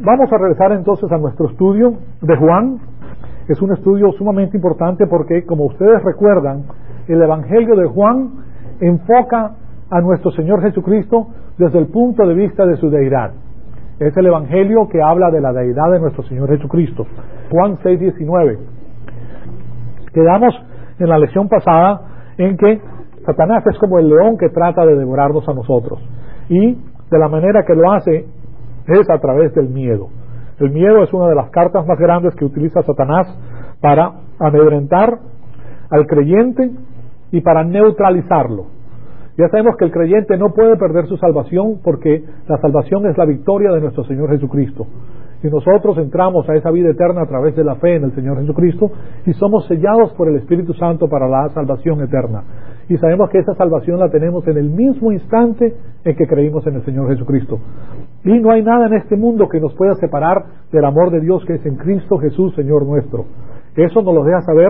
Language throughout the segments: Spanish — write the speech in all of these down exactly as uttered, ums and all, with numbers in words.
Vamos a regresar entonces a nuestro estudio de Juan. Es un estudio sumamente importante porque, como ustedes recuerdan, el Evangelio de Juan enfoca a nuestro Señor Jesucristo desde el punto de vista de su deidad. Es el Evangelio que habla de la deidad de nuestro Señor Jesucristo. Juan seis diecinueve. Quedamos en la lección pasada en que Satanás es como el león que trata de devorarnos a nosotros. Y de la manera que lo hace es a través del miedo. El miedo es una de las cartas más grandes que utiliza Satanás para amedrentar al creyente y para neutralizarlo. Ya sabemos que el creyente no puede perder su salvación porque la salvación es la victoria de nuestro Señor Jesucristo. Y nosotros entramos a esa vida eterna a través de la fe en el Señor Jesucristo y somos sellados por el Espíritu Santo para la salvación eterna. Y sabemos que esa salvación la tenemos en el mismo instante en que creímos en el Señor Jesucristo. Y no hay nada en este mundo que nos pueda separar del amor de Dios que es en Cristo Jesús, Señor nuestro. Eso nos lo deja saber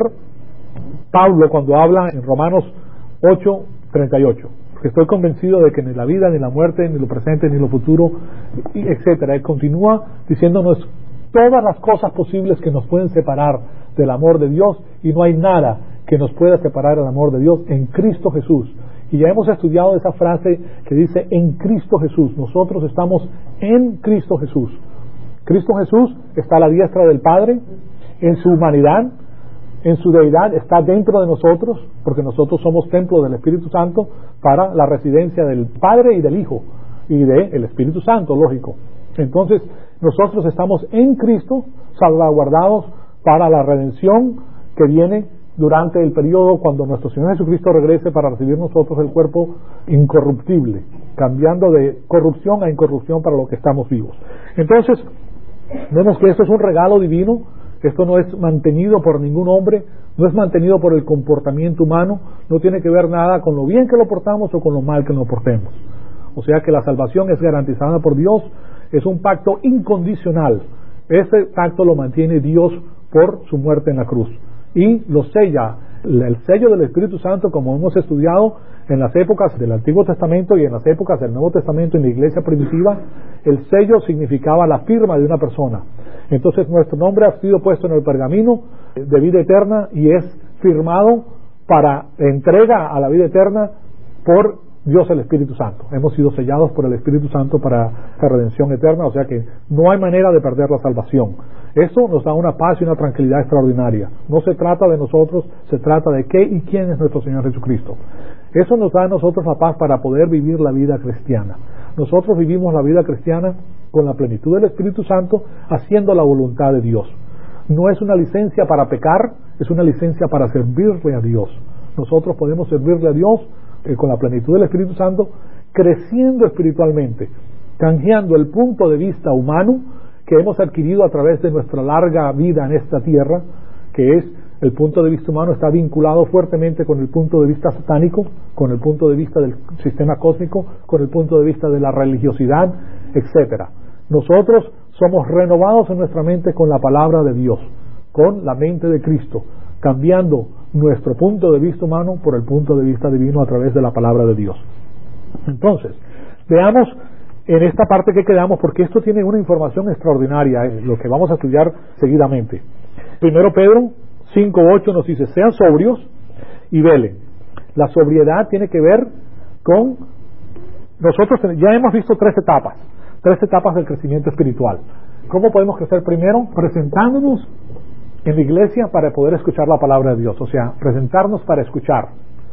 Pablo cuando habla en Romanos ocho treinta y ocho. Porque estoy convencido de que ni la vida, ni la muerte, ni lo presente, ni lo futuro, etcétera. Él continúa diciéndonos todas las cosas posibles que nos pueden separar del amor de Dios, y no hay nada que nos pueda separar del amor de Dios en Cristo Jesús. Y ya hemos estudiado esa frase que dice en Cristo Jesús. Nosotros estamos en Cristo Jesús. Cristo Jesús está a la diestra del Padre en su humanidad, en su deidad, está dentro de nosotros, porque nosotros somos templo del Espíritu Santo para la residencia del Padre y del Hijo y del Espíritu Santo, lógico. Entonces, nosotros estamos en Cristo, salvaguardados para la redención que viene durante el periodo cuando nuestro Señor Jesucristo regrese para recibir nosotros el cuerpo incorruptible, cambiando de corrupción a incorrupción para los que estamos vivos. Entonces, vemos que esto es un regalo divino. Esto no es mantenido por ningún hombre, no es mantenido por el comportamiento humano, no tiene que ver nada con lo bien que lo portamos o con lo mal que lo portemos. O sea que la salvación es garantizada por Dios, es un pacto incondicional. Ese pacto lo mantiene Dios por su muerte en la cruz. Y lo sella, el sello del Espíritu Santo, como hemos estudiado en las épocas del Antiguo Testamento y en las épocas del Nuevo Testamento en la iglesia primitiva, el sello significaba la firma de una persona. Entonces nuestro nombre ha sido puesto en el pergamino de vida eterna y es firmado para entrega a la vida eterna por Dios el Espíritu Santo. Hemos sido sellados por el Espíritu Santo para la redención eterna, o sea que no hay manera de perder la salvación. Eso nos da una paz y una tranquilidad extraordinaria. No se trata de nosotros, se trata de qué y quién es nuestro Señor Jesucristo. Eso nos da a nosotros la paz para poder vivir la vida cristiana. Nosotros vivimos la vida cristiana con la plenitud del Espíritu Santo, haciendo la voluntad de Dios. No es una licencia para pecar, es una licencia para servirle a Dios. Nosotros podemos servirle a Dios eh, con la plenitud del Espíritu Santo, creciendo espiritualmente, canjeando el punto de vista humano que hemos adquirido a través de nuestra larga vida en esta tierra, que es el punto de vista humano está vinculado fuertemente con el punto de vista satánico, con el punto de vista del sistema cósmico, con el punto de vista de la religiosidad, etcétera. Nosotros somos renovados en nuestra mente con la palabra de Dios, con la mente de Cristo, cambiando nuestro punto de vista humano por el punto de vista divino a través de la palabra de Dios. Entonces, veamos en esta parte que quedamos, porque esto tiene una información extraordinaria, eh, lo que vamos a estudiar seguidamente. Primero Pedro cinco ocho nos dice, sean sobrios y velen. La sobriedad tiene que ver con, nosotros ya hemos visto tres etapas, tres etapas del crecimiento espiritual. ¿Cómo podemos crecer? Primero, presentándonos en la iglesia para poder escuchar la palabra de Dios, o sea, presentarnos para escuchar.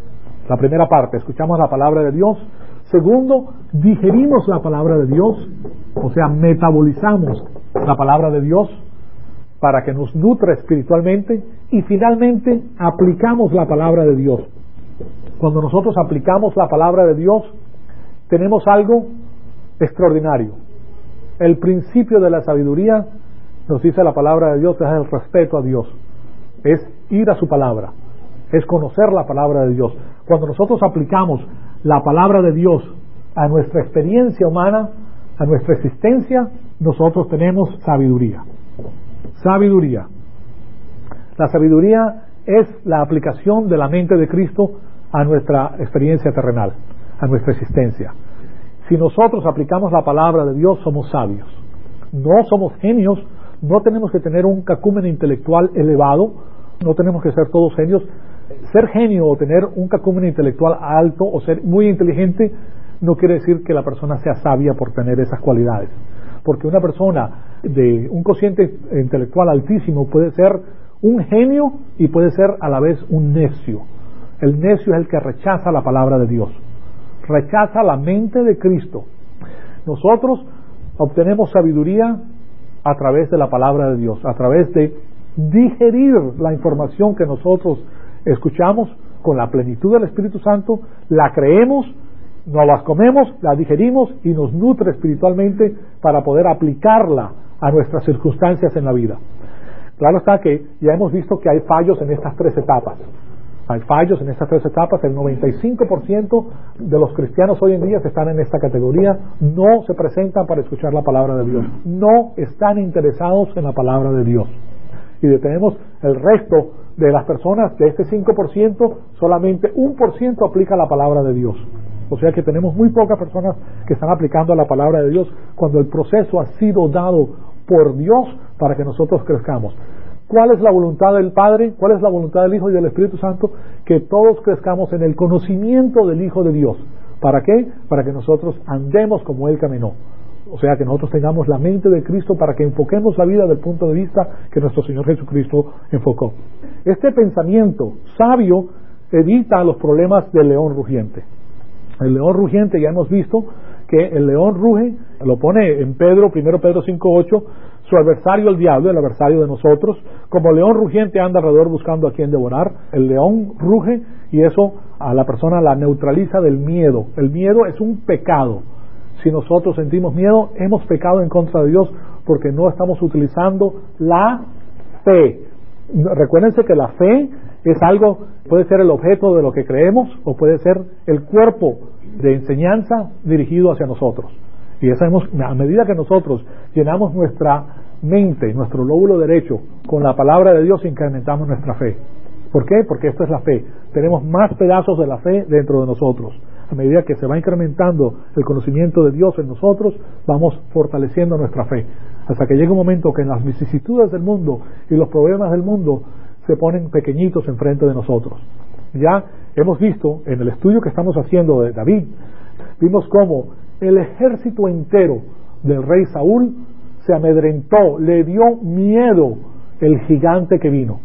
La primera parte, escuchamos la palabra de Dios. Segundo, digerimos la palabra de Dios, o sea, metabolizamos la palabra de Dios para que nos nutra espiritualmente. Y finalmente, aplicamos la palabra de Dios. Cuando nosotros aplicamos la palabra de Dios, tenemos algo extraordinario. El principio de la sabiduría, nos dice la palabra de Dios, es el respeto a Dios, es ir a su palabra, es conocer la palabra de Dios. Cuando nosotros aplicamos la palabra de Dios a nuestra experiencia humana, a nuestra existencia, nosotros tenemos sabiduría. Sabiduría. La sabiduría es la aplicación de la mente de Cristo a nuestra experiencia terrenal, a nuestra existencia. Si nosotros aplicamos la palabra de Dios, somos sabios. No somos genios, no tenemos que tener un cacumen intelectual elevado, no tenemos que ser todos genios. Ser genio o tener un cacumen intelectual alto o ser muy inteligente no quiere decir que la persona sea sabia por tener esas cualidades. Porque una persona de un cociente intelectual altísimo puede ser un genio y puede ser a la vez un necio. El necio es el que rechaza la palabra de Dios, rechaza la mente de Cristo. Nosotros obtenemos sabiduría a través de la palabra de Dios, a través de digerir la información que nosotros escuchamos con la plenitud del Espíritu Santo, la creemos, nos las comemos, la digerimos y nos nutre espiritualmente para poder aplicarla a nuestras circunstancias en la vida. Claro está que ya hemos visto que hay fallos en estas tres etapas. Hay fallos en estas tres etapas. El noventa y cinco por ciento de los cristianos hoy en día están en esta categoría. No se presentan para escuchar la palabra de Dios. No están interesados en la palabra de Dios. Y tenemos el resto de las personas, de este cinco por ciento, solamente un por ciento aplica la palabra de Dios. O sea que tenemos muy pocas personas que están aplicando la palabra de Dios cuando el proceso ha sido dado por Dios para que nosotros crezcamos. ¿Cuál es la voluntad del Padre? ¿Cuál es la voluntad del Hijo y del Espíritu Santo? Que todos crezcamos en el conocimiento del Hijo de Dios. ¿Para qué? Para que nosotros andemos como Él caminó. O sea, que nosotros tengamos la mente de Cristo para que enfoquemos la vida del punto de vista que nuestro Señor Jesucristo enfocó. Este pensamiento sabio evita los problemas del león rugiente. El león rugiente, ya hemos visto que el león ruge, lo pone en Pedro, primero Pedro cinco ocho, su adversario el diablo, el adversario de nosotros, como león rugiente anda alrededor buscando a quien devorar. El león ruge y eso a la persona la neutraliza del miedo. El miedo es un pecado. Si nosotros sentimos miedo, hemos pecado en contra de Dios porque no estamos utilizando la fe. Recuérdense que la fe es algo, puede ser el objeto de lo que creemos o puede ser el cuerpo de enseñanza dirigido hacia nosotros. Y ya sabemos, a medida que nosotros llenamos nuestra mente, nuestro lóbulo derecho con la palabra de Dios, incrementamos nuestra fe. ¿Por qué? Porque esto es la fe. Tenemos más pedazos de la fe dentro de nosotros. A medida que se va incrementando el conocimiento de Dios en nosotros, vamos fortaleciendo nuestra fe. Hasta que llega un momento que en las vicisitudes del mundo y los problemas del mundo se ponen pequeñitos enfrente de nosotros. Ya hemos visto en el estudio que estamos haciendo de David, vimos cómo el ejército entero del rey Saúl se amedrentó, le dio miedo el gigante que vino.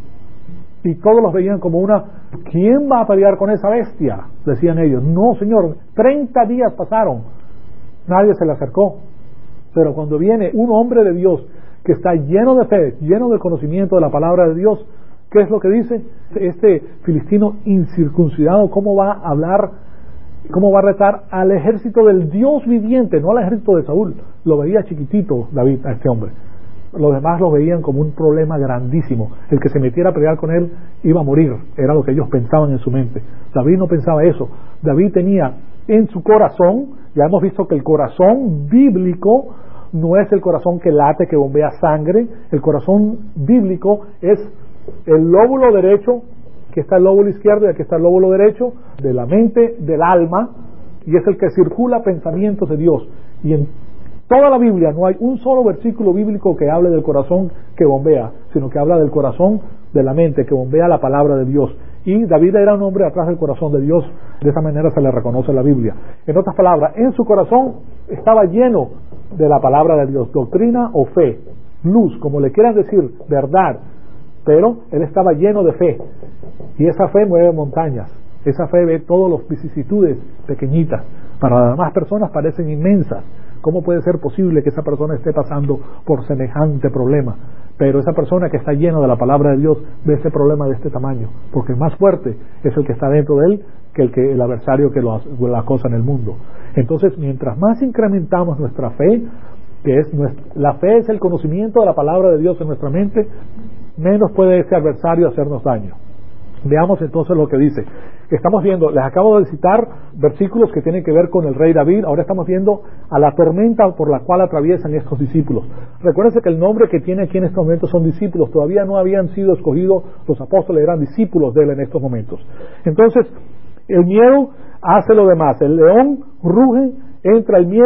Y todos los veían como una, ¿quién va a pelear con esa bestia? Decían ellos. No, señor, treinta días pasaron, nadie se le acercó. Pero cuando viene un hombre de Dios que está lleno de fe, lleno de conocimiento de la palabra de Dios, ¿qué es lo que dice? Este filistino incircuncidado, ¿cómo va a hablar? ¿Cómo va a retar al ejército del Dios viviente? No al ejército de Saúl. Lo veía chiquitito David a este hombre. Los demás lo veían como un problema grandísimo. El que se metiera a pelear con él iba a morir. Era lo que ellos pensaban en su mente. David no pensaba eso. David tenía en su corazón, ya hemos visto que el corazón bíblico no es el corazón que late, que bombea sangre. El corazón bíblico es el lóbulo derecho, que está el lóbulo izquierdo y aquí está el lóbulo derecho de la mente, del alma, y es el que circula pensamientos de Dios. Y en toda la Biblia no hay un solo versículo bíblico que hable del corazón que bombea, sino que habla del corazón de la mente, que bombea la palabra de Dios. Y David era un hombre atrás del corazón de Dios, de esa manera se le reconoce en la Biblia. En otras palabras, en su corazón estaba lleno de la palabra de Dios, doctrina o fe, luz, como le quieran decir, verdad, pero él estaba lleno de fe, y esa fe mueve montañas, esa fe ve todas las vicisitudes pequeñitas, para las demás personas parecen inmensas. ¿Cómo puede ser posible que esa persona esté pasando por semejante problema? Pero esa persona que está llena de la palabra de Dios ve ese problema de este tamaño, porque el más fuerte es el que está dentro de él que el, que el adversario que lo, la cosa en el mundo. Entonces, mientras más incrementamos nuestra fe, que es nuestra, la fe es el conocimiento de la palabra de Dios en nuestra mente, menos puede ese adversario hacernos daño. Veamos entonces lo que dice. Estamos viendo, les acabo de citar versículos que tienen que ver con el rey David. Ahora estamos viendo a la tormenta por la cual atraviesan estos discípulos. Recuérdense que el nombre que tiene aquí en estos momentos son discípulos. Todavía no habían sido escogidos los apóstoles, eran discípulos de él en estos momentos. Entonces, el miedo hace lo demás. El león ruge, entra el miedo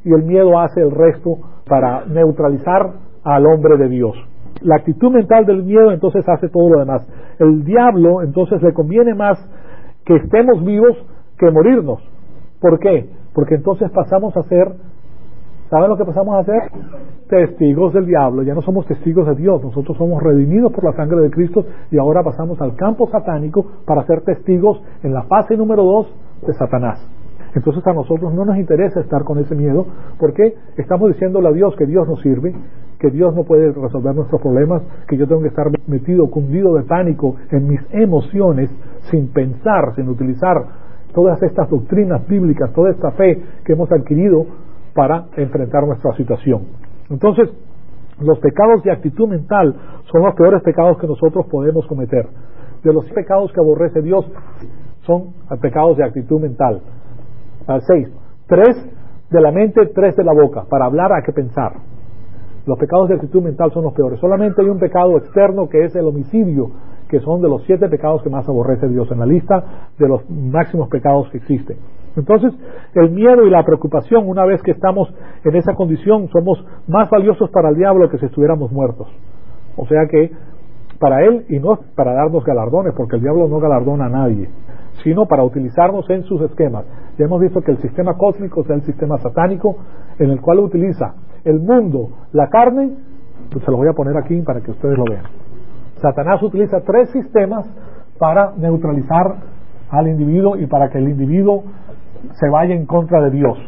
y el miedo hace el resto para neutralizar al hombre de Dios. La actitud mental del miedo entonces hace todo lo demás. El diablo entonces le conviene más que estemos vivos que morirnos. ¿Por qué? Porque entonces pasamos a ser, ¿saben lo que pasamos a ser? Testigos del diablo. Ya no somos testigos de Dios, nosotros somos redimidos por la sangre de Cristo y ahora pasamos al campo satánico para ser testigos en la fase número dos de Satanás. Entonces a nosotros no nos interesa estar con ese miedo, porque estamos diciéndole a Dios que Dios nos sirve, que Dios no puede resolver nuestros problemas, que yo tengo que estar metido, cundido de pánico en mis emociones, sin pensar, sin utilizar todas estas doctrinas bíblicas, toda esta fe que hemos adquirido para enfrentar nuestra situación. Entonces, los pecados de actitud mental son los peores pecados que nosotros podemos cometer. De los pecados que aborrece Dios son pecados de actitud mental. Seis. Tres de la mente, tres de la boca. Para hablar hay que pensar. Los pecados de actitud mental son los peores. Solamente hay un pecado externo que es el homicidio, que son de los siete pecados que más aborrece Dios en la lista de los máximos pecados que existen. Entonces, el miedo y la preocupación, una vez que estamos en esa condición, somos más valiosos para el diablo que si estuviéramos muertos. O sea que, para él, y no para darnos galardones, porque el diablo no galardona a nadie, sino para utilizarnos en sus esquemas. Ya hemos visto que el sistema cósmico es el sistema satánico, en el cual utiliza el mundo, la carne, pues se lo voy a poner aquí para que ustedes lo vean. Satanás utiliza tres sistemas para neutralizar al individuo y para que el individuo se vaya en contra de Dios.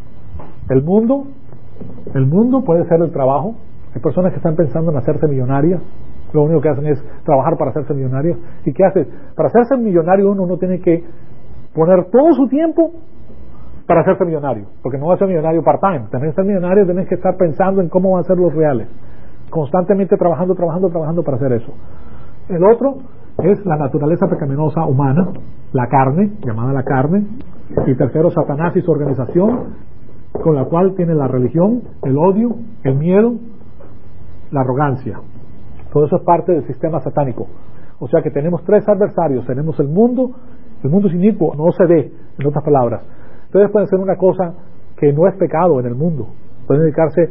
El mundo, el mundo puede ser el trabajo. Hay personas que están pensando en hacerse millonarias. Lo único que hacen es trabajar para hacerse millonarios. ¿Y qué hace? Para hacerse millonario uno no tiene que poner todo su tiempo para hacerse millonario, porque no va a ser millonario part-time. También ser millonario tienes que estar pensando en cómo van a ser los reales, constantemente trabajando, trabajando, trabajando para hacer eso. El otro es la naturaleza pecaminosa humana, la carne, llamada la carne. Y tercero, Satanás y su organización, con la cual tiene la religión, el odio, el miedo, la arrogancia. Todo eso es parte del sistema satánico. O sea que tenemos tres adversarios. Tenemos el mundo. El mundo es inicuo, no se ve, en otras palabras. Ustedes pueden hacer una cosa que no es pecado en el mundo. Pueden dedicarse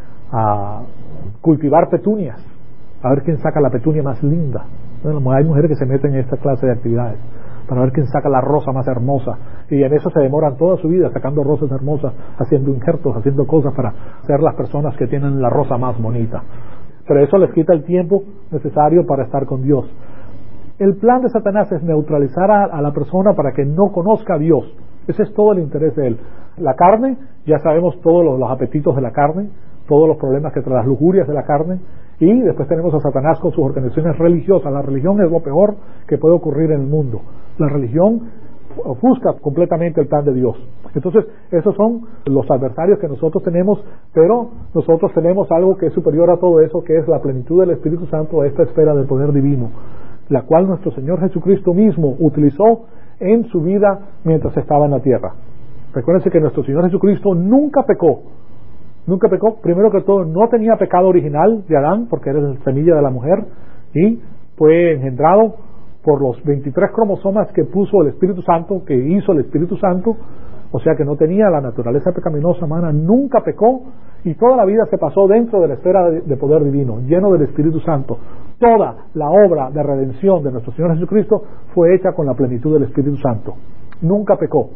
a cultivar petunias, a ver quién saca la petunia más linda. Bueno, hay mujeres que se meten en esta clase de actividades para ver quién saca la rosa más hermosa, y en eso se demoran toda su vida sacando rosas hermosas, haciendo injertos, haciendo cosas para ser las personas que tienen la rosa más bonita. Pero eso les quita el tiempo necesario para estar con Dios. El plan de Satanás es neutralizar a, a la persona para que no conozca a Dios. Ese es todo el interés de él. La carne, ya sabemos todos los, los apetitos de la carne, todos los problemas que traen las lujurias de la carne, y después tenemos a Satanás con sus organizaciones religiosas. La religión es lo peor que puede ocurrir en el mundo. La religión ofusca completamente el plan de Dios. Entonces, esos son los adversarios que nosotros tenemos, pero nosotros tenemos algo que es superior a todo eso, que es la plenitud del Espíritu Santo, esta esfera del poder divino, la cual nuestro Señor Jesucristo mismo utilizó en su vida mientras estaba en la tierra. Recuérdense que nuestro Señor Jesucristo nunca pecó. Nunca pecó. Primero que todo, no tenía pecado original de Adán, porque era la semilla de la mujer, y fue engendrado por los veintitrés cromosomas que puso el Espíritu Santo, que hizo el Espíritu Santo. O sea que no tenía la naturaleza pecaminosa humana, nunca pecó, y toda la vida se pasó dentro de la esfera de, de poder divino, lleno del Espíritu Santo. Toda la obra de redención de nuestro Señor Jesucristo fue hecha con la plenitud del Espíritu Santo. Nunca pecó.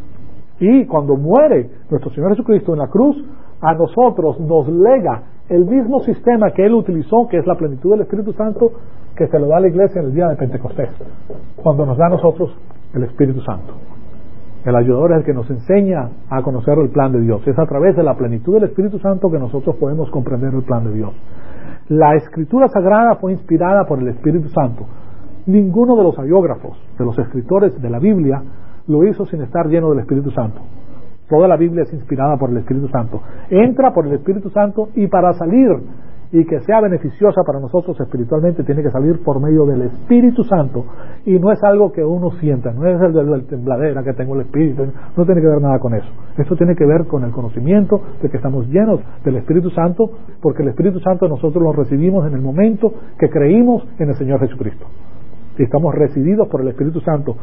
Y cuando muere nuestro Señor Jesucristo en la cruz, a nosotros nos lega el mismo sistema que Él utilizó, que es la plenitud del Espíritu Santo, que se lo da a la iglesia en el día de Pentecostés, cuando nos da a nosotros el Espíritu Santo. El ayudador es el que nos enseña a conocer el plan de Dios. Es a través de la plenitud del Espíritu Santo que nosotros podemos comprender el plan de Dios. La Escritura Sagrada fue inspirada por el Espíritu Santo. Ninguno de los hagiógrafos, de los escritores de la Biblia, lo hizo sin estar lleno del Espíritu Santo. Toda la Biblia es inspirada por el Espíritu Santo. Entra por el Espíritu Santo, y para salir y que sea beneficiosa para nosotros espiritualmente, tiene que salir por medio del Espíritu Santo, y no es algo que uno sienta, no es el de la tembladera que tengo el Espíritu, no tiene que ver nada con eso. Esto tiene que ver con el conocimiento de que estamos llenos del Espíritu Santo, porque el Espíritu Santo nosotros lo recibimos en el momento que creímos en el Señor Jesucristo, y estamos recibidos por el Espíritu Santo.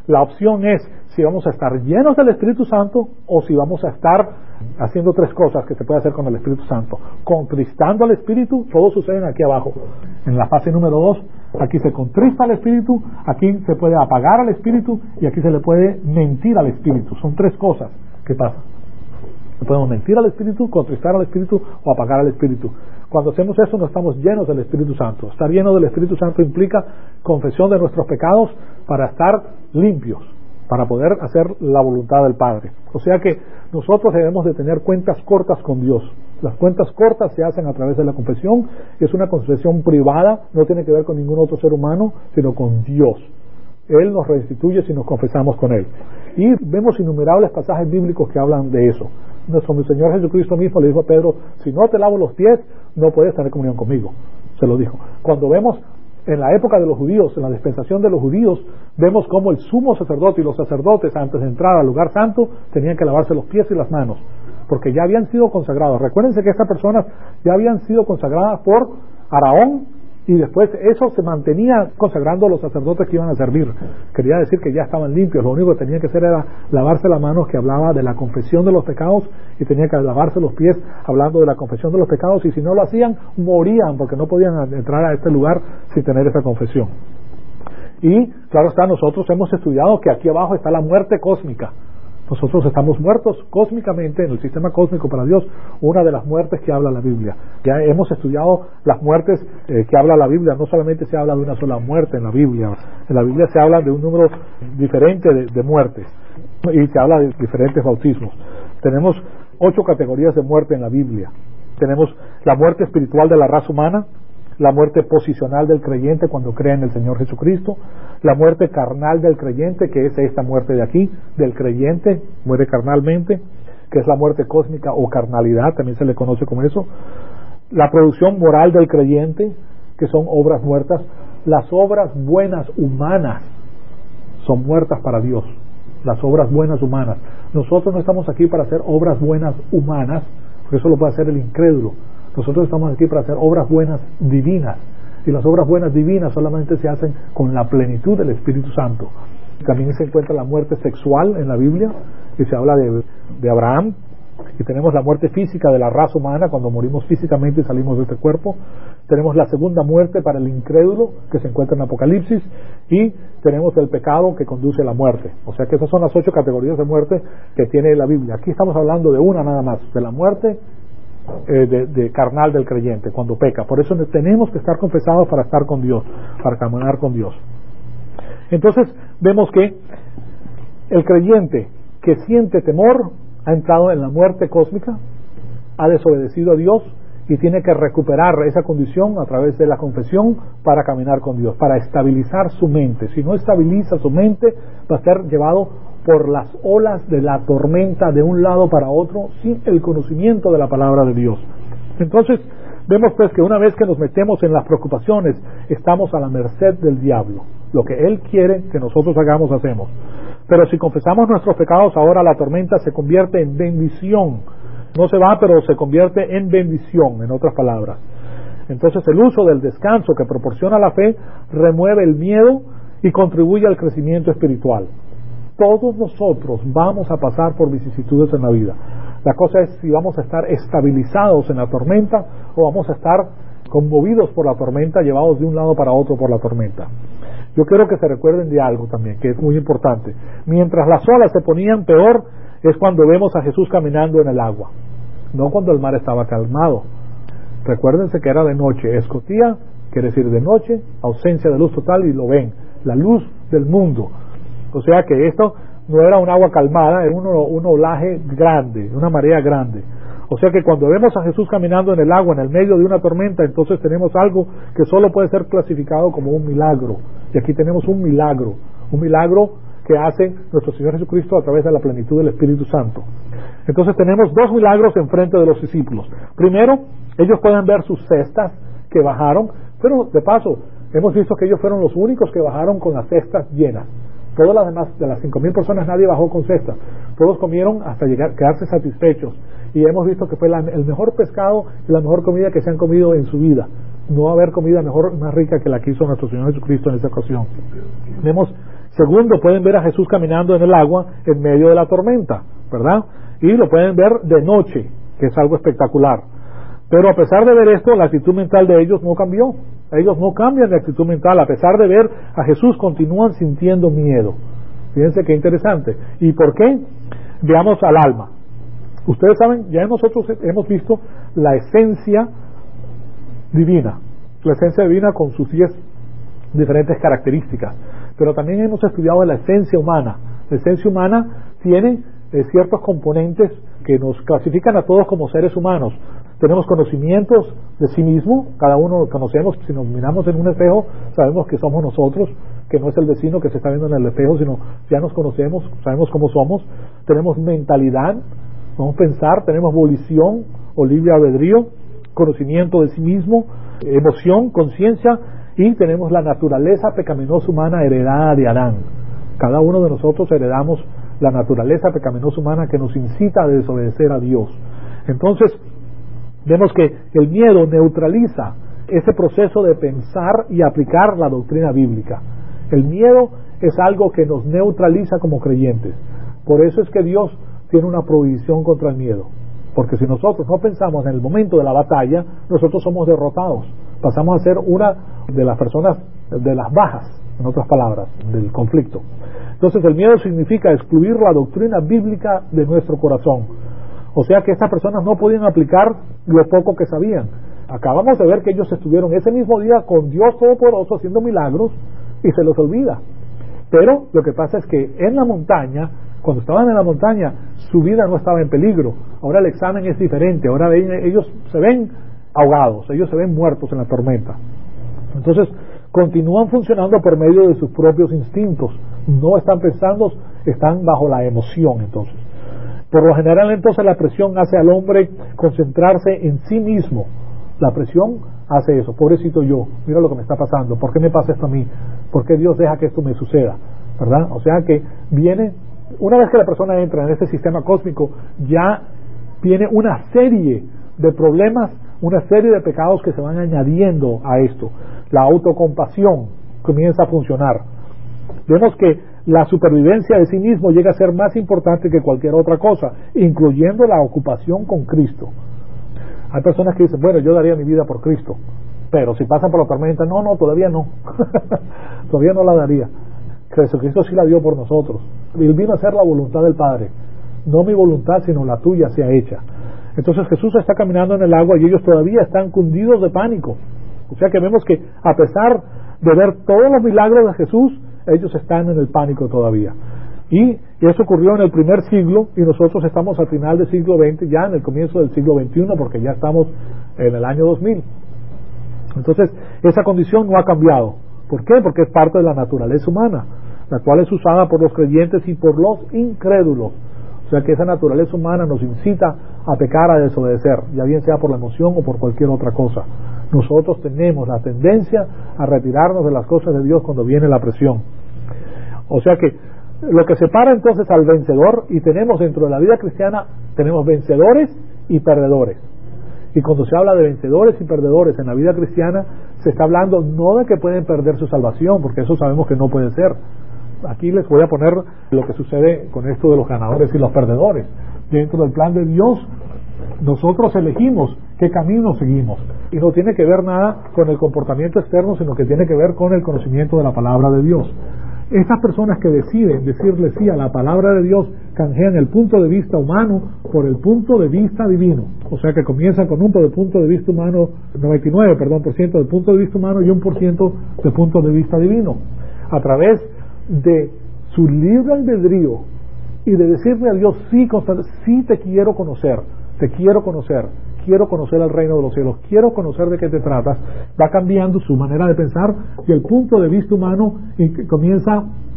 la opción es si vamos a estar llenos del Espíritu Santo o si vamos a estar haciendo tres cosas que se puede hacer con el Espíritu Santo. Contristando al Espíritu, todo sucede aquí abajo. En la fase número dos, aquí se contrista al Espíritu, aquí se puede apagar al Espíritu y aquí se le puede mentir al Espíritu. Son tres cosas que pasan. Podemos mentir al Espíritu, contristar al Espíritu o apagar al Espíritu. Cuando hacemos eso no estamos llenos del Espíritu Santo. Estar lleno del Espíritu Santo implica confesión de nuestros pecados para estar limpios, para poder hacer la voluntad del Padre. O sea que nosotros debemos de tener cuentas cortas con Dios. Las cuentas cortas se hacen a través de la confesión. Es una confesión privada, no tiene que ver con ningún otro ser humano, sino con Dios. Él nos restituye si nos confesamos con Él. Y vemos innumerables pasajes bíblicos que hablan de eso. Nuestro Señor Jesucristo mismo le dijo a Pedro, si no te lavo los pies, no puedes tener comunión conmigo. Se lo dijo. Cuando vemos en la época de los judíos, en la dispensación de los judíos, vemos cómo el sumo sacerdote y los sacerdotes, antes de entrar al lugar santo, tenían que lavarse los pies y las manos, porque ya habían sido consagrados. Recuérdense que estas personas ya habían sido consagradas por Aarón, y después eso se mantenía consagrando a los sacerdotes que iban a servir. Quería decir que ya estaban limpios, lo único que tenían que hacer era lavarse las manos, que hablaba de la confesión de los pecados, y tenían que lavarse los pies hablando de la confesión de los pecados, y si no lo hacían, morían, porque no podían entrar a este lugar sin tener esa confesión. Y claro está, nosotros hemos estudiado que aquí abajo está la muerte cósmica. Nosotros estamos muertos cósmicamente en el sistema cósmico para Dios, una de las muertes que habla la Biblia. Ya hemos estudiado las muertes eh, que habla la Biblia. No solamente se habla de una sola muerte en la Biblia. En la Biblia se habla de un número diferente de, de muertes y se habla de diferentes bautismos. Tenemos ocho categorías de muerte en la Biblia. Tenemos la muerte espiritual de la raza humana, la muerte posicional del creyente cuando cree en el Señor Jesucristo, la muerte carnal del creyente, que es esta muerte de aquí, del creyente, muere carnalmente, que es la muerte cósmica o carnalidad, también se le conoce como eso, la producción moral del creyente, que son obras muertas, las obras buenas humanas son muertas para Dios, las obras buenas humanas. Nosotros no estamos aquí para hacer obras buenas humanas, porque eso lo puede hacer el incrédulo. Nosotros estamos aquí para hacer obras buenas divinas, y las obras buenas divinas solamente se hacen con la plenitud del Espíritu Santo. También se encuentra la muerte sexual en la Biblia, y se habla de, de Abraham, y tenemos la muerte física de la raza humana cuando morimos físicamente y salimos de este cuerpo. Tenemos la segunda muerte para el incrédulo que se encuentra en Apocalipsis, y tenemos el pecado que conduce a la muerte. O sea que esas son las ocho categorías de muerte que tiene la Biblia. Aquí estamos hablando de una nada más, de la muerte Eh, de, de carnal del creyente cuando peca. Por eso tenemos que estar confesados para estar con Dios, para caminar con Dios. Entonces vemos que el creyente que siente temor ha entrado en la muerte cósmica, ha desobedecido a Dios y tiene que recuperar esa condición a través de la confesión para caminar con Dios, para estabilizar su mente. Si no estabiliza su mente, va a ser llevado por las olas de la tormenta de un lado para otro sin el conocimiento de la palabra de Dios. Entonces vemos pues que una vez que nos metemos en las preocupaciones, estamos a la merced del diablo. Lo que él quiere que nosotros hagamos, hacemos. Pero si confesamos nuestros pecados, ahora la tormenta se convierte en bendición. No se va, pero se convierte en bendición, en otras palabras. Entonces el uso del descanso que proporciona la fe remueve el miedo y contribuye al crecimiento espiritual. Todos nosotros vamos a pasar por vicisitudes en la vida. La cosa es si vamos a estar estabilizados en la tormenta o vamos a estar conmovidos por la tormenta, llevados de un lado para otro por la tormenta. Yo quiero que se recuerden de algo también, que es muy importante. Mientras las olas se ponían peor, es cuando vemos a Jesús caminando en el agua, no cuando el mar estaba calmado. Recuérdense que era de noche, escotía, quiere decir de noche, ausencia de luz total, y lo ven, la luz del mundo. O sea que esto no era un agua calmada, era un, un olaje grande, una marea grande. O sea que cuando vemos a Jesús caminando en el agua, en el medio de una tormenta, entonces tenemos algo que solo puede ser clasificado como un milagro. Y aquí tenemos un milagro, un milagro que hace nuestro Señor Jesucristo a través de la plenitud del Espíritu Santo. Entonces tenemos dos milagros en frente de los discípulos. Primero, ellos pueden ver sus cestas que bajaron, pero de paso, hemos visto que ellos fueron los únicos que bajaron con las cestas llenas. Todas las demás, de las cinco mil personas, nadie bajó con cestas. Todos comieron hasta llegar, quedarse satisfechos. Y hemos visto que fue la, el mejor pescado y la mejor comida que se han comido en su vida. No va a haber comida mejor, más rica que la que hizo nuestro Señor Jesucristo en esa ocasión. Vemos Segundo, pueden ver a Jesús caminando en el agua en medio de la tormenta, ¿verdad? Y lo pueden ver de noche, que es algo espectacular. Pero a pesar de ver esto, la actitud mental de ellos no cambió. Ellos no cambian de actitud mental. A pesar de ver a Jesús, continúan sintiendo miedo. Fíjense qué interesante. ¿Y por qué? Veamos al alma. Ustedes saben, ya nosotros hemos visto la esencia divina. La esencia divina con sus diez diferentes características. Pero también hemos estudiado la esencia humana. La esencia humana tiene eh, ciertos componentes que nos clasifican a todos como seres humanos. Tenemos conocimientos de sí mismo, cada uno lo conocemos. Si nos miramos en un espejo, sabemos que somos nosotros, que no es el vecino que se está viendo en el espejo, sino ya nos conocemos, sabemos cómo somos. Tenemos mentalidad, vamos a pensar, tenemos volición o libre albedrío, conocimiento de sí mismo, emoción, conciencia, y tenemos la naturaleza pecaminosa humana heredada de Adán. Cada uno de nosotros heredamos la naturaleza pecaminosa humana que nos incita a desobedecer a Dios. Entonces, vemos que el miedo neutraliza ese proceso de pensar y aplicar la doctrina bíblica. El miedo es algo que nos neutraliza como creyentes. Por eso es que Dios tiene una prohibición contra el miedo. Porque si nosotros no pensamos en el momento de la batalla, nosotros somos derrotados. Pasamos a ser una de las personas de las bajas, en otras palabras, del conflicto. Entonces el miedo significa excluir la doctrina bíblica de nuestro corazón. O sea que estas personas no podían aplicar lo poco que sabían. Acabamos de ver que ellos estuvieron ese mismo día con Dios Todopoderoso haciendo milagros y se los olvida. Pero lo que pasa es que en la montaña, cuando estaban en la montaña, su vida no estaba en peligro. Ahora el examen es diferente. Ahora ellos se ven ahogados, ellos se ven muertos en la tormenta. Entonces continúan funcionando por medio de sus propios instintos. No están pensando, están bajo la emoción. Entonces, por lo general, entonces la presión hace al hombre concentrarse en sí mismo. La presión hace eso. Pobrecito yo, mira lo que me está pasando. ¿Por qué me pasa esto a mí? ¿Por qué Dios deja que esto me suceda? ¿Verdad? O sea que viene, una vez que la persona entra en este sistema cósmico, ya viene una serie de problemas, una serie de pecados que se van añadiendo a esto. La autocompasión comienza a funcionar. Vemos que la supervivencia de sí mismo llega a ser más importante que cualquier otra cosa, incluyendo la ocupación con Cristo. Hay personas que dicen, bueno, yo daría mi vida por Cristo, pero si pasan por la tormenta, no, no, todavía no. Todavía no la daría. Jesucristo sí la dio por nosotros. Él vino a hacer la voluntad del Padre. No mi voluntad, sino la tuya sea hecha. Entonces Jesús está caminando en el agua y ellos todavía están cundidos de pánico. O sea que vemos que a pesar de ver todos los milagros de Jesús, ellos están en el pánico todavía. Y eso ocurrió en el primer siglo y nosotros estamos al final del siglo veinte, ya en el comienzo del siglo veintiuno, porque ya estamos en el año dos mil. Entonces esa condición no ha cambiado. ¿Por qué? Porque es parte de la naturaleza humana, la cual es usada por los creyentes y por los incrédulos. O sea que esa naturaleza humana nos incita a pecar, a desobedecer, ya bien sea por la emoción o por cualquier otra cosa. Nosotros tenemos la tendencia a retirarnos de las cosas de Dios cuando viene la presión. O sea que lo que separa entonces al vencedor, y tenemos dentro de la vida cristiana, tenemos vencedores y perdedores. Y cuando se habla de vencedores y perdedores en la vida cristiana, se está hablando no de que pueden perder su salvación, porque eso sabemos que no puede ser. Aquí les voy a poner lo que sucede con esto de los ganadores y los perdedores. Dentro del plan de Dios, nosotros elegimos qué camino seguimos. Y no tiene que ver nada con el comportamiento externo, sino que tiene que ver con el conocimiento de la palabra de Dios. Estas personas que deciden decirle sí a la palabra de Dios canjean el punto de vista humano por el punto de vista divino. O sea que comienzan con un punto de vista humano, noventa y nueve perdón, por ciento del punto de vista humano y un por ciento de punto de vista divino. A través de su libre albedrío y de decirle a Dios, sí, sí te quiero conocer, te quiero conocer, quiero conocer el reino de los cielos, quiero conocer de qué te tratas, va cambiando su manera de pensar y el punto de vista humano comienza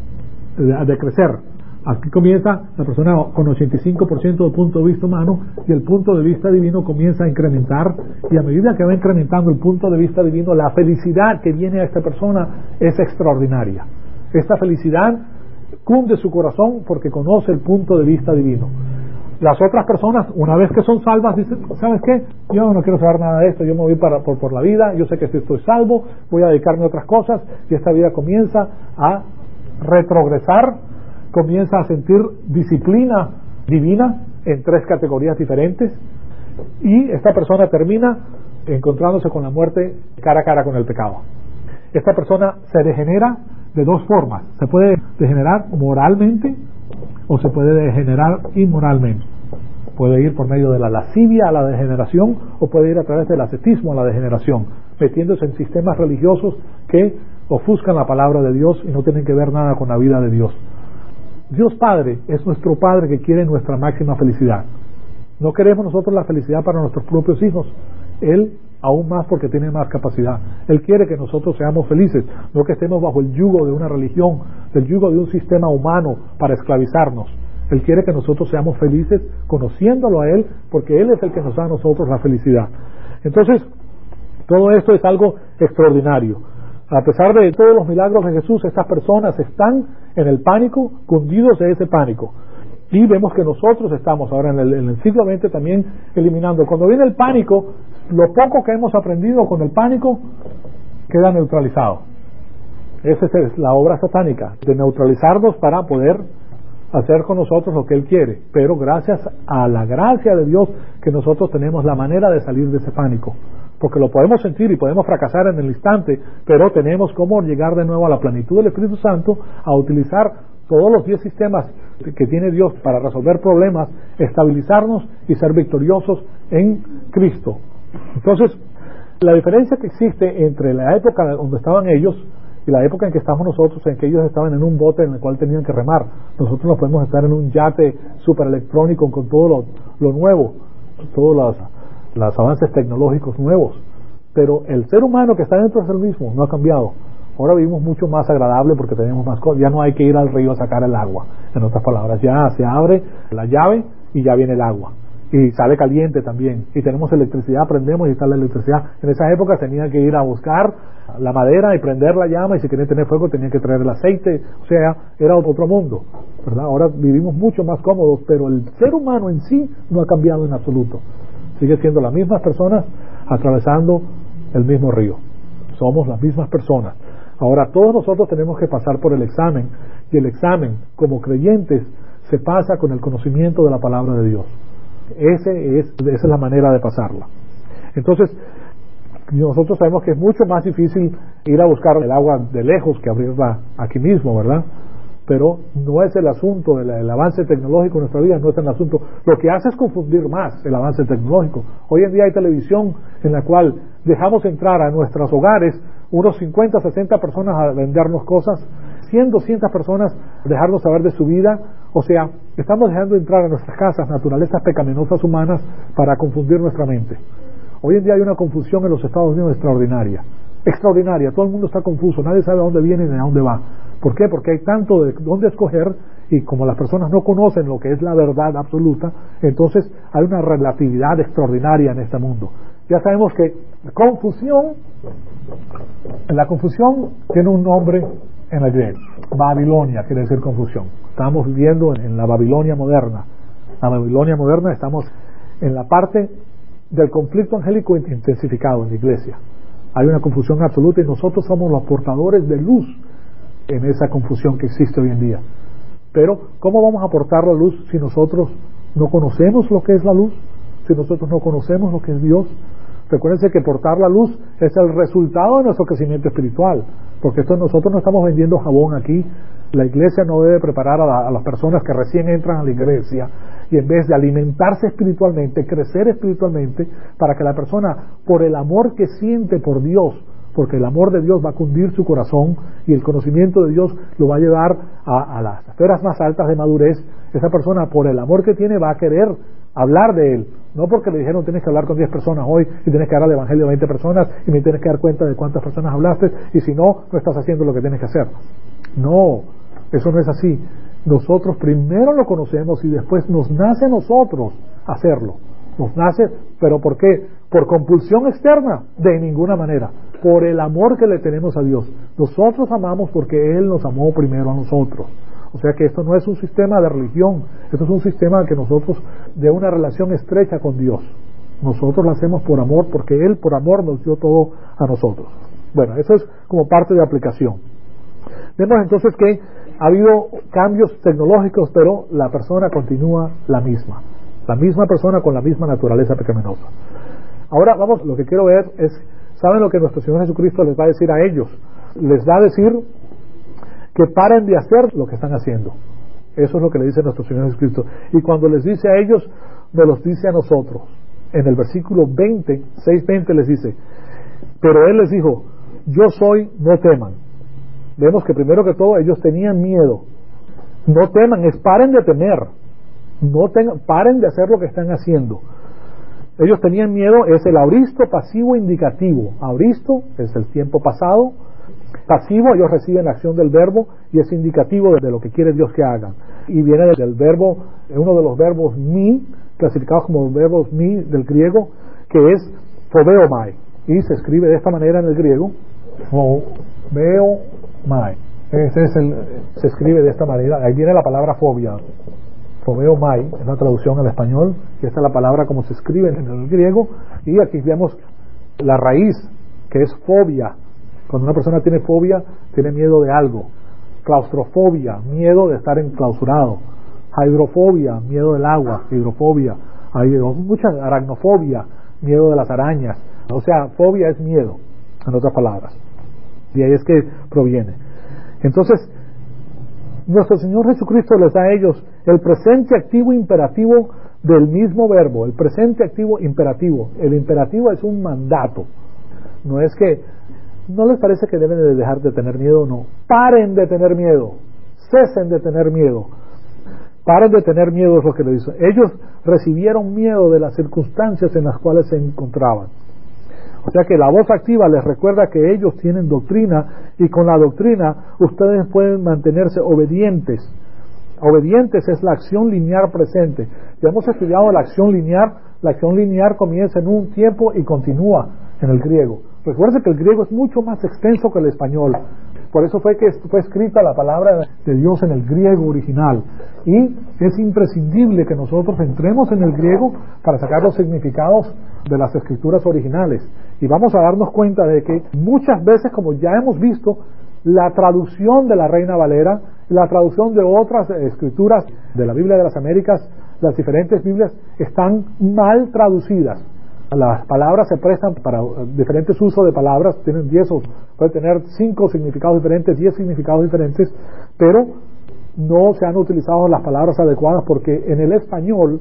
a decrecer. Aquí comienza la persona con ochenta y cinco por ciento del punto de vista humano y el punto de vista divino comienza a incrementar, y a medida que va incrementando el punto de vista divino, la felicidad que viene a esta persona es extraordinaria. Esta felicidad cunde su corazón porque conoce el punto de vista divino. Las otras personas, una vez que son salvas, dicen, ¿sabes qué? Yo no quiero saber nada de esto, yo me voy para, por, por la vida, yo sé que estoy salvo, voy a dedicarme a otras cosas, y esta vida comienza a retrogresar, comienza a sentir disciplina divina en tres categorías diferentes, y esta persona termina encontrándose con la muerte cara a cara con el pecado. Esta persona se degenera de dos formas: se puede degenerar moralmente o se puede degenerar inmoralmente. Puede ir por medio de la lascivia a la degeneración, o puede ir a través del ascetismo a la degeneración, metiéndose en sistemas religiosos que ofuscan la palabra de Dios y no tienen que ver nada con la vida de Dios. Dios Padre es nuestro Padre que quiere nuestra máxima felicidad. No queremos nosotros la felicidad para nuestros propios hijos. Él aún más, porque tiene más capacidad. Él quiere que nosotros seamos felices, no que estemos bajo el yugo de una religión, del yugo de un sistema humano para esclavizarnos. Él quiere que nosotros seamos felices conociéndolo a Él, porque Él es el que nos da a nosotros la felicidad. Entonces, todo esto es algo extraordinario. A pesar de todos los milagros de Jesús, estas personas están en el pánico, cundidos de ese pánico. Y vemos que nosotros estamos ahora en el, en el siglo veinte también eliminando. Cuando viene el pánico, lo poco que hemos aprendido con el pánico queda neutralizado. Esa es la obra satánica, de neutralizarnos para poder hacer con nosotros lo que Él quiere. Pero gracias a la gracia de Dios que nosotros tenemos la manera de salir de ese pánico. Porque lo podemos sentir y podemos fracasar en el instante, pero tenemos cómo llegar de nuevo a la plenitud del Espíritu Santo, a utilizar todos los diez sistemas que tiene Dios para resolver problemas, estabilizarnos y ser victoriosos en Cristo. Entonces, la diferencia que existe entre la época donde estaban ellos y la época en que estamos nosotros, en que ellos estaban en un bote en el cual tenían que remar, nosotros nos podemos estar en un yate super electrónico con todo lo, lo nuevo, todos los, los avances tecnológicos nuevos, pero el ser humano que está dentro es el mismo, no ha cambiado. Ahora vivimos mucho más agradable porque tenemos más cosas. Ya no hay que ir al río a sacar el agua. En otras palabras, ya se abre la llave y ya viene el agua. Y sale caliente también. Y tenemos electricidad, prendemos y sale la electricidad. En esa época tenían que ir a buscar la madera y prender la llama, y si querían tener fuego tenían que traer el aceite. O sea, era otro mundo, ¿verdad? Ahora vivimos mucho más cómodos, pero el ser humano en sí no ha cambiado en absoluto. Sigue siendo las mismas personas atravesando el mismo río. Somos las mismas personas. Ahora todos nosotros tenemos que pasar por el examen, y el examen como creyentes se pasa con el conocimiento de la palabra de Dios. Ese es, esa es la manera de pasarla. Entonces, nosotros sabemos que es mucho más difícil ir a buscar el agua de lejos que abrirla aquí mismo, ¿verdad? Pero no es el asunto, el, el avance tecnológico en nuestra vida no es el asunto. Lo que hace es confundir más el avance tecnológico. Hoy en día hay televisión en la cual dejamos entrar a nuestros hogares unos cincuenta, sesenta personas a vendernos cosas, cien, doscientas personas a dejarnos saber de su vida. O sea, estamos dejando entrar a nuestras casas naturalezas pecaminosas humanas para confundir nuestra mente. Hoy en día hay una confusión en los Estados Unidos extraordinaria, extraordinaria, todo el mundo está confuso, nadie sabe a dónde viene ni a dónde va. ¿Por qué? Porque hay tanto de dónde escoger, y como las personas no conocen lo que es la verdad absoluta, entonces hay una relatividad extraordinaria en este mundo. Ya sabemos que confusión, la confusión tiene un nombre en el griego, Babilonia quiere decir confusión. Estamos viviendo en la Babilonia moderna. La Babilonia moderna, estamos en la parte del conflicto angélico intensificado en la iglesia. Hay una confusión absoluta y nosotros somos los portadores de luz en esa confusión que existe hoy en día. Pero ¿cómo vamos a aportar la luz si nosotros no conocemos lo que es la luz? Si nosotros no conocemos lo que es Dios. Recuérdense que portar la luz es el resultado de nuestro crecimiento espiritual, porque esto nosotros no estamos vendiendo jabón aquí. La iglesia no debe preparar a, la, a las personas que recién entran a la iglesia, y en vez de alimentarse espiritualmente, crecer espiritualmente, para que la persona, por el amor que siente por Dios, porque el amor de Dios va a cundir su corazón y el conocimiento de Dios lo va a llevar a, a las esferas más altas de madurez, esa persona, por el amor que tiene, va a querer hablar de Él, no porque le dijeron tienes que hablar con diez personas hoy y tienes que dar el evangelio a veinte personas y me tienes que dar cuenta de cuántas personas hablaste, y si no, no estás haciendo lo que tienes que hacer. No, eso no es así. Nosotros primero lo conocemos y después nos nace a nosotros hacerlo. Nos nace, ¿pero por qué? ¿Por compulsión externa? De ninguna manera. Por el amor que le tenemos a Dios. Nosotros amamos porque Él nos amó primero a nosotros. O sea que esto no es un sistema de religión, esto es un sistema que nosotros, de una relación estrecha con Dios. Nosotros lo hacemos por amor, porque Él por amor nos dio todo a nosotros. Bueno, eso es como parte de aplicación. Vemos entonces que ha habido cambios tecnológicos, pero la persona continúa la misma. La misma persona con la misma naturaleza pecaminosa. Ahora, vamos, lo que quiero ver es, ¿saben lo que nuestro Señor Jesucristo les va a decir a ellos? Les va a decir que paren de hacer lo que están haciendo. Eso es lo que le dice nuestro Señor Jesucristo. Y cuando les dice a ellos, nos los dice a nosotros. En el versículo veinte, seis veinte les dice, pero Él les dijo, yo soy, no teman. Vemos que primero que todo ellos tenían miedo. No teman, es paren de temer. No tengan, paren de hacer lo que están haciendo. Ellos tenían miedo, es el auristo pasivo indicativo. Auristo es el tiempo pasado. Pasivo, ellos reciben la acción del verbo y es indicativo de lo que quiere Dios que hagan. Y viene del verbo, uno de los verbos mi, clasificados como verbos mi del griego, que es phobeomai. Y se escribe de esta manera en el griego, phobeomai. Ese es el, se escribe de esta manera, ahí viene la palabra fobia. Phobeomai, es la traducción al español, y esta es la palabra como se escribe en el griego, y aquí vemos la raíz, que es fobia. Cuando una persona tiene fobia, tiene miedo de algo. Claustrofobia, miedo de estar enclausurado. Hidrofobia, miedo del agua, hidrofobia. Hay mucha aracnofobia, miedo de las arañas. O sea, fobia es miedo, en otras palabras. Y ahí es que proviene. Entonces, nuestro Señor Jesucristo les da a ellos el presente activo imperativo del mismo verbo. El presente activo imperativo. El imperativo es un mandato. No es que, ¿no les parece que deben de dejar de tener miedo? No. Paren de tener miedo. Cesen de tener miedo. Paren de tener miedo es lo que le dice. Ellos recibieron miedo de las circunstancias en las cuales se encontraban. O sea que la voz activa les recuerda que ellos tienen doctrina y con la doctrina ustedes pueden mantenerse obedientes. Obedientes es la acción lineal presente. Ya hemos estudiado la acción lineal. La acción lineal comienza en un tiempo y continúa en el griego. Recuerden que el griego es mucho más extenso que el español. Por eso fue que fue escrita la palabra de Dios en el griego original. Y es imprescindible que nosotros entremos en el griego para sacar los significados de las escrituras originales. Y vamos a darnos cuenta de que muchas veces, como ya hemos visto, la traducción de la Reina Valera, la traducción de otras escrituras de la Biblia de las Américas, las diferentes Biblias, están mal traducidas. Las palabras se prestan para diferentes usos de palabras, tienen diez o puede tener cinco significados diferentes, diez significados diferentes, pero no se han utilizado las palabras adecuadas porque en el español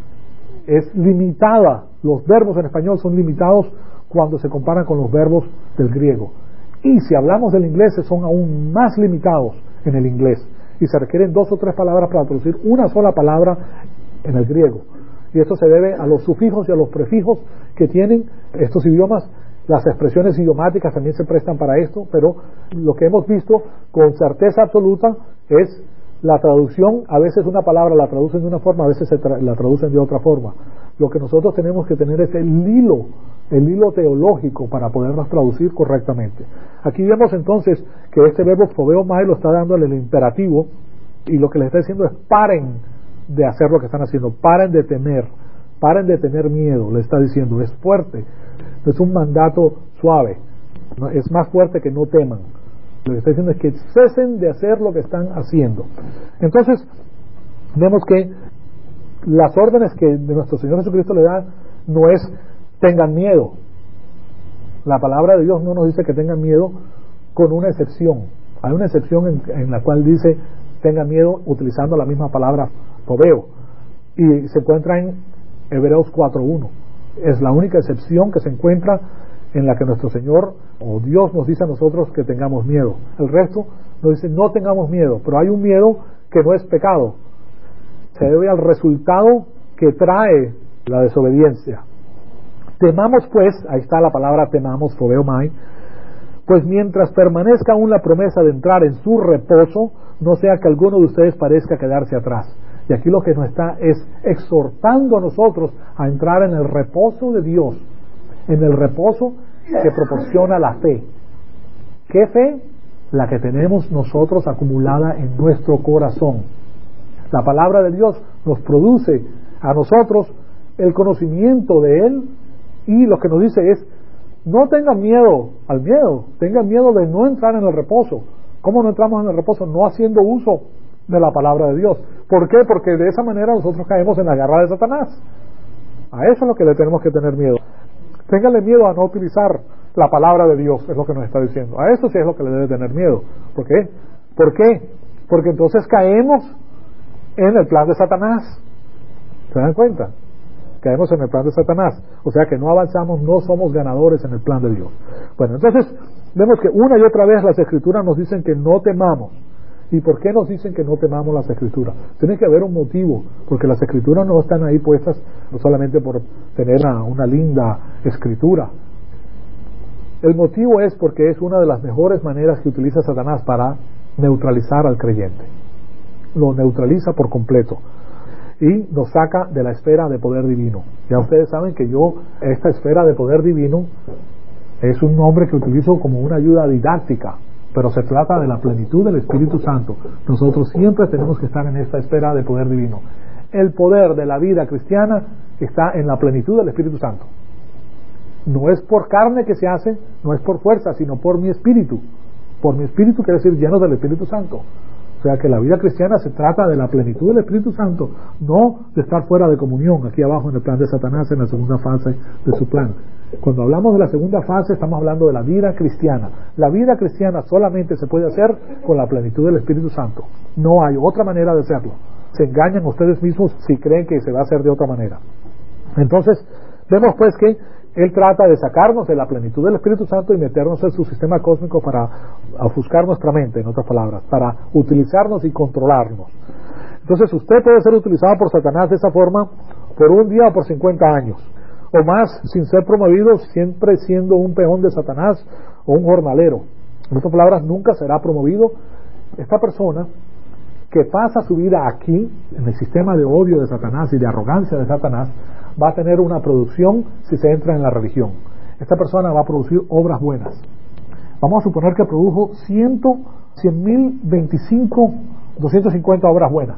es limitada, los verbos en español son limitados cuando se comparan con los verbos del griego. Y si hablamos del inglés, son aún más limitados en el inglés. Y se requieren dos o tres palabras para traducir una sola palabra en el griego. Y esto se debe a los sufijos y a los prefijos que tienen estos idiomas. Las expresiones idiomáticas también se prestan para esto, pero lo que hemos visto con certeza absoluta es la traducción. A veces una palabra la traducen de una forma, a veces se tra- la traducen de otra forma. Lo que nosotros tenemos que tener es el hilo, el hilo teológico para poderlas traducir correctamente. Aquí vemos entonces que este verbo phobeomai lo está dando en el imperativo, y lo que les está diciendo es paren de hacer lo que están haciendo, paren de temer, paren de tener miedo, le está diciendo, es fuerte, no es un mandato suave, no, es más fuerte que no teman. Lo que está diciendo es que cesen de hacer lo que están haciendo. Entonces, vemos que las órdenes que nuestro Señor Jesucristo le da no es tengan miedo. La palabra de Dios no nos dice que tengan miedo, con una excepción. Hay una excepción en, en la cual dice tengan miedo utilizando la misma palabra phobeo, y se encuentra en Hebreos cuatro uno. Es la única excepción que se encuentra en la que nuestro Señor o Dios nos dice a nosotros que tengamos miedo. El resto nos dice no tengamos miedo, pero hay un miedo que no es pecado, se debe al resultado que trae la desobediencia. Temamos pues, ahí está la palabra temamos, phobeomai, pues mientras permanezca aún la promesa de entrar en su reposo, no sea que alguno de ustedes parezca quedarse atrás. Y aquí lo que nos está es exhortando a nosotros a entrar en el reposo de Dios, en el reposo que proporciona la fe. ¿Qué fe? La que tenemos nosotros acumulada en nuestro corazón. La palabra de Dios nos produce a nosotros el conocimiento de Él, y lo que nos dice es no tengan miedo al miedo, tengan miedo de no entrar en el reposo, ¿Cómo no entramos en el reposo? No haciendo uso de la palabra de Dios. ¿Por qué? Porque de esa manera nosotros caemos en la garra de Satanás. A eso es lo que le tenemos que tener miedo. Téngale miedo a no utilizar la palabra de Dios, es lo que nos está diciendo. A eso sí es lo que le debe tener miedo. ¿Por qué? ¿Por qué? Porque entonces caemos en el plan de Satanás. ¿Se dan cuenta? Caemos en el plan de Satanás. O sea que no avanzamos, no somos ganadores en el plan de Dios. Bueno, entonces vemos que una y otra vez las Escrituras nos dicen que no temamos. ¿Y por qué nos dicen que no temamos las Escrituras? Tiene que haber un motivo, porque las Escrituras no están ahí puestas no solamente por tener una, una linda escritura. El motivo es porque es una de las mejores maneras que utiliza Satanás para neutralizar al creyente. Lo neutraliza por completo y nos saca de la esfera de poder divino. Ya ustedes saben que yo, esta esfera de poder divino es un nombre que utilizo como una ayuda didáctica, pero se trata de la plenitud del Espíritu Santo. Nosotros siempre tenemos que estar en esta esfera de poder divino. El poder de la vida cristiana está en la plenitud del Espíritu Santo. No es por carne que se hace, no es por fuerza, sino por mi espíritu. Por mi espíritu quiere decir lleno del Espíritu Santo. O sea que la vida cristiana se trata de la plenitud del Espíritu Santo, no de estar fuera de comunión, aquí abajo en el plan de Satanás, en la segunda fase de su plan. Cuando hablamos de la segunda fase, estamos hablando de la vida cristiana. La vida cristiana solamente se puede hacer con la plenitud del Espíritu Santo. No hay otra manera de hacerlo. Se engañan ustedes mismos si creen que se va a hacer de otra manera. Entonces, vemos pues que Él trata de sacarnos de la plenitud del Espíritu Santo y meternos en su sistema cósmico para ofuscar nuestra mente, en otras palabras, para utilizarnos y controlarnos. Entonces usted puede ser utilizado por Satanás de esa forma por un día o por cincuenta años, o más, sin ser promovido, siempre siendo un peón de Satanás o un jornalero. En otras palabras, nunca será promovido. Esta persona que pasa su vida aquí, en el sistema de odio de Satanás y de arrogancia de Satanás, va a tener una producción si se entra en la religión. Esta persona va a producir obras buenas. Vamos a suponer que produjo cien mil veinticinco, doscientas cincuenta obras buenas.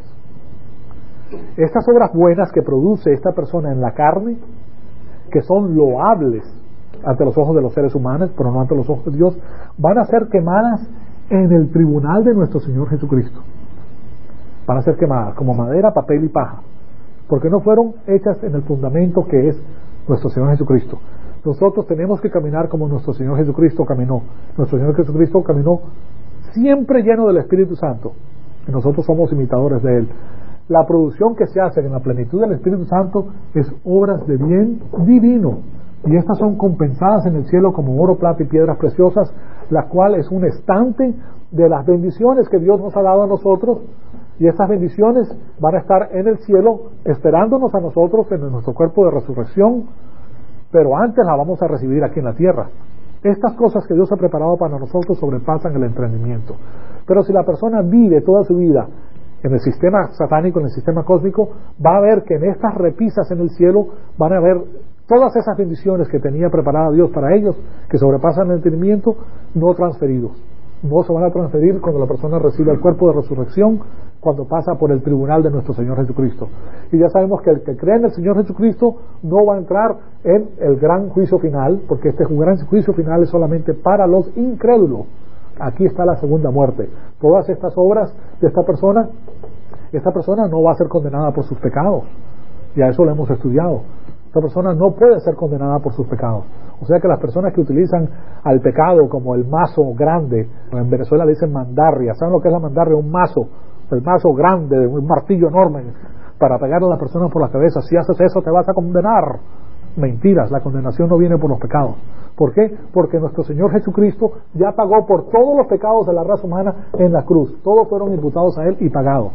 Estas obras buenas que produce esta persona en la carne, que son loables ante los ojos de los seres humanos, pero no ante los ojos de Dios, van a ser quemadas en el tribunal de nuestro Señor Jesucristo. Van a ser quemadas como madera, papel y paja, porque no fueron hechas en el fundamento que es nuestro Señor Jesucristo. Nosotros tenemos que caminar como nuestro Señor Jesucristo caminó. Nuestro Señor Jesucristo caminó siempre lleno del Espíritu Santo, y nosotros somos imitadores de Él. La producción que se hace en la plenitud del Espíritu Santo es obras de bien divino, y estas son compensadas en el cielo como oro, plata y piedras preciosas, la cual es un estante de las bendiciones que Dios nos ha dado a nosotros. Y estas bendiciones van a estar en el cielo esperándonos a nosotros en nuestro cuerpo de resurrección, pero antes la vamos a recibir aquí en la tierra. Estas cosas que Dios ha preparado para nosotros sobrepasan el entendimiento. Pero si la persona vive toda su vida en el sistema satánico, en el sistema cósmico, va a ver que en estas repisas en el cielo van a ver todas esas bendiciones que tenía preparada Dios para ellos, que sobrepasan el entendimiento, no transferidos. No se van a transferir cuando la persona recibe el cuerpo de resurrección, cuando pasa por el tribunal de nuestro Señor Jesucristo. Y ya sabemos que el que cree en el Señor Jesucristo no va a entrar en el gran juicio final, porque este gran juicio final es solamente para los incrédulos. Aquí está la segunda muerte. Todas estas obras de esta persona, esta persona no va a ser condenada por sus pecados. Y a eso lo hemos estudiado. Esta persona no puede ser condenada por sus pecados. O sea que las personas que utilizan al pecado como el mazo grande, en Venezuela le dicen mandarria. ¿Saben lo que es la mandarria? Un mazo, el mazo grande, un martillo enorme para pegarle a la persona por la cabeza. Si haces eso te vas a condenar. Mentiras, la condenación no viene por los pecados. ¿Por qué? Porque nuestro Señor Jesucristo ya pagó por todos los pecados de la raza humana en la cruz. Todos fueron imputados a Él y pagados.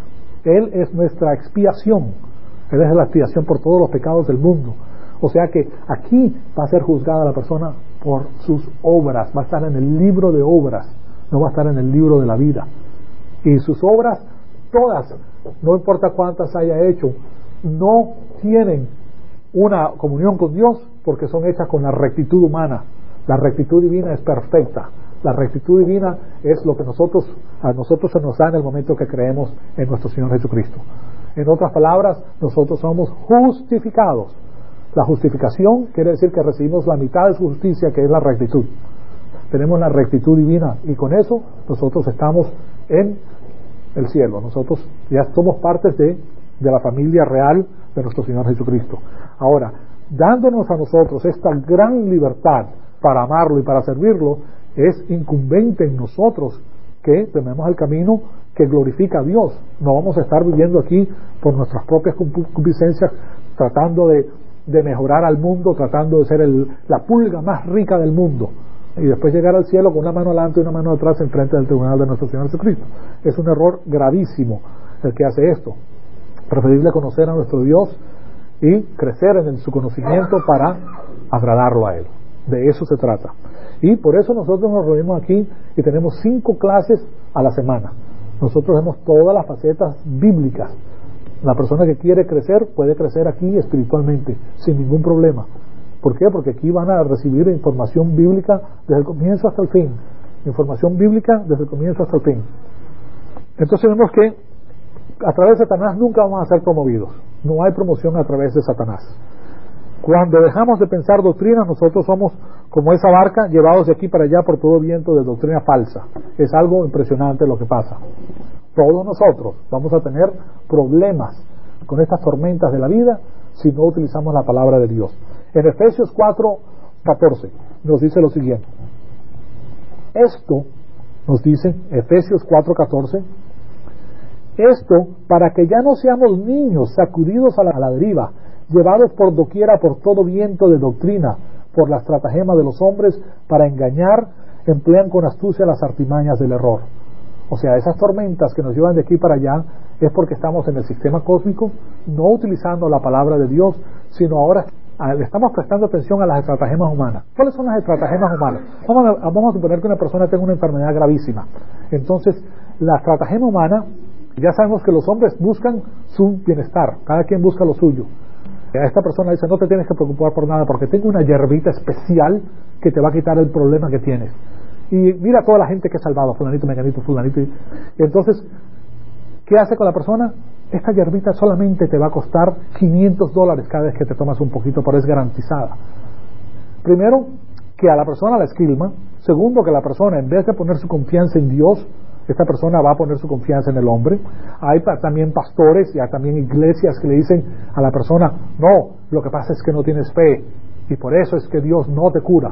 Él es nuestra expiación. Él es la expiación por todos los pecados del mundo. O sea que aquí va a ser juzgada la persona por sus obras. Va a estar en el libro de obras, no va a estar en el libro de la vida. Y sus obras, todas, no importa cuántas haya hecho, no tienen una comunión con Dios porque son hechas con la rectitud humana. La rectitud divina es perfecta. La rectitud divina es lo que nosotros a nosotros se nos da en el momento que creemos en nuestro Señor Jesucristo. En otras palabras, nosotros somos justificados. La justificación quiere decir que recibimos la mitad de su justicia, que es la rectitud. tenemos la rectitud divina, y con eso nosotros estamos en el cielo. Nosotros ya somos partes de, de la familia real de nuestro Señor Jesucristo. Ahora, dándonos a nosotros esta gran libertad para amarlo y para servirlo, es incumbente en nosotros que tenemos el camino que glorifica a Dios. No vamos a estar viviendo aquí por nuestras propias concupiscencias, tratando de, de mejorar al mundo, tratando de ser el, la pulga más rica del mundo, y después llegar al cielo con una mano adelante y una mano atrás en frente del tribunal de nuestro Señor Jesucristo. Es un error gravísimo el que hace esto. Preferible conocer a nuestro Dios y crecer en su conocimiento para agradarlo a Él. De eso se trata. Y por eso nosotros nos reunimos aquí y tenemos cinco clases a la semana. Nosotros vemos todas las facetas bíblicas. La persona que quiere crecer puede crecer aquí espiritualmente sin ningún problema. ¿Por qué? Porque aquí van a recibir información bíblica desde el comienzo hasta el fin. Información bíblica desde el comienzo hasta el fin. Entonces vemos que a través de Satanás nunca vamos a ser promovidos. No hay promoción a través de Satanás. Cuando dejamos de pensar doctrinas, nosotros somos como esa barca llevados de aquí para allá por todo viento de doctrina falsa. Es algo impresionante lo que pasa. Todos nosotros vamos a tener problemas con estas tormentas de la vida si no utilizamos la palabra de Dios. En Efesios cuatro catorce nos dice lo siguiente. Esto nos dice Efesios cuatro catorce, esto para que ya no seamos niños sacudidos a la, a la deriva, llevados por doquiera por todo viento de doctrina, por la estratagema de los hombres para engañar, emplean con astucia las artimañas del error. O sea, esas tormentas que nos llevan de aquí para allá es porque estamos en el sistema cósmico, no utilizando la palabra de Dios, sino ahora le estamos prestando atención a las estratagemas humanas. ¿Cuáles son las estratagemas humanas? Vamos a, vamos a suponer que una persona tenga una enfermedad gravísima. Entonces, la estratagema humana, ya sabemos que los hombres buscan su bienestar, cada quien busca lo suyo. A esta persona dice, no te tienes que preocupar por nada porque tengo una hierbita especial que te va a quitar el problema que tienes. Y mira toda la gente que he salvado, fulanito, meganito, fulanito. Y entonces, ¿qué hace con la persona? Esta hierbita solamente te va a costar quinientos dólares cada vez que te tomas un poquito, pero es garantizada. Primero, que a la persona la esquilma. Segundo, que la persona, en vez de poner su confianza en Dios, esta persona va a poner su confianza en el hombre. Hay también pastores y hay también iglesias que le dicen a la persona, no, lo que pasa es que no tienes fe y por eso es que Dios no te cura.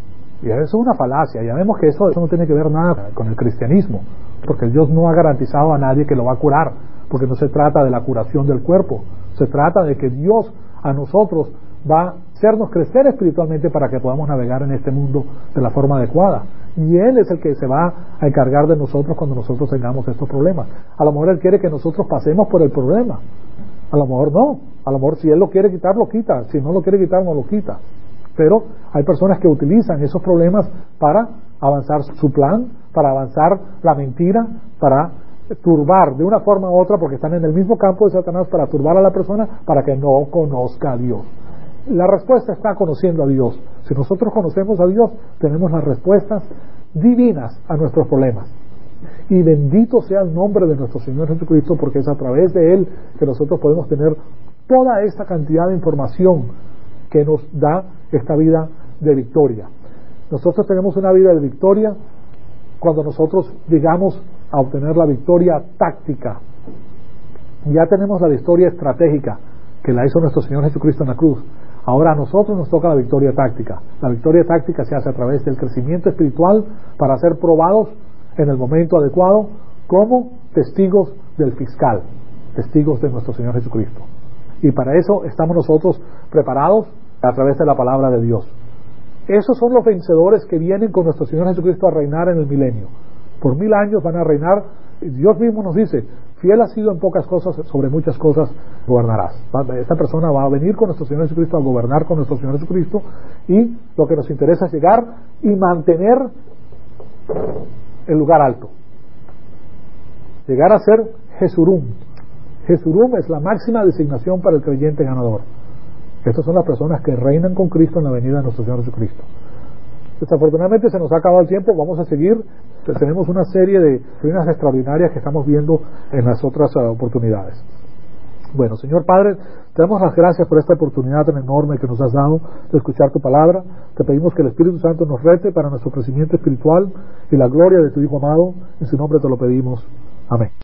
Y eso es una falacia. Ya vemos que eso, eso no tiene que ver nada con el cristianismo, porque Dios no ha garantizado a nadie que lo va a curar, porque no se trata de la curación del cuerpo, se trata de que Dios a nosotros va a hacernos crecer espiritualmente para que podamos navegar en este mundo de la forma adecuada. Y Él es el que se va a encargar de nosotros cuando nosotros tengamos estos problemas. A lo mejor Él quiere que nosotros pasemos por el problema, a lo mejor no, a lo mejor si Él lo quiere quitar, lo quita, si no lo quiere quitar, no lo quita. Pero hay personas que utilizan esos problemas para avanzar su plan, para avanzar la mentira, para turbar de una forma u otra, porque están en el mismo campo de Satanás, para turbar a la persona para que no conozca a Dios. La respuesta está conociendo a Dios. Si nosotros conocemos a Dios, tenemos las respuestas divinas a nuestros problemas. Y bendito sea el nombre de nuestro Señor Jesucristo, porque es a través de Él que nosotros podemos tener toda esta cantidad de información que nos da esta vida de victoria. Nosotros tenemos una vida de victoria cuando nosotros llegamos a obtener la victoria táctica. Ya tenemos la victoria estratégica que la hizo nuestro Señor Jesucristo en la cruz. Ahora a nosotros nos toca la victoria táctica. La victoria táctica se hace a través del crecimiento espiritual para ser probados en el momento adecuado como testigos del fiscal, testigos de nuestro Señor Jesucristo. Y para eso estamos nosotros preparados a través de la palabra de Dios. Esos son los vencedores que vienen con nuestro Señor Jesucristo a reinar en el milenio. Por mil años van a reinar. Dios mismo nos dice, fiel has sido en pocas cosas, sobre muchas cosas gobernarás. Esta persona va a venir con nuestro Señor Jesucristo a gobernar con nuestro Señor Jesucristo, y lo que nos interesa es llegar y mantener el lugar alto. Llegar a ser Jesurum. Jesurum es la máxima designación para el creyente ganador. Estas son las personas que reinan con Cristo en la venida de nuestro Señor Jesucristo. Desafortunadamente se nos ha acabado el tiempo, vamos a seguir. Tenemos una serie de doctrinas extraordinarias que estamos viendo en las otras uh, oportunidades. Bueno, Señor Padre, te damos las gracias por esta oportunidad tan enorme que nos has dado de escuchar tu palabra. Te pedimos que el Espíritu Santo nos rete para nuestro crecimiento espiritual y la gloria de tu Hijo amado. En su nombre te lo pedimos. Amén.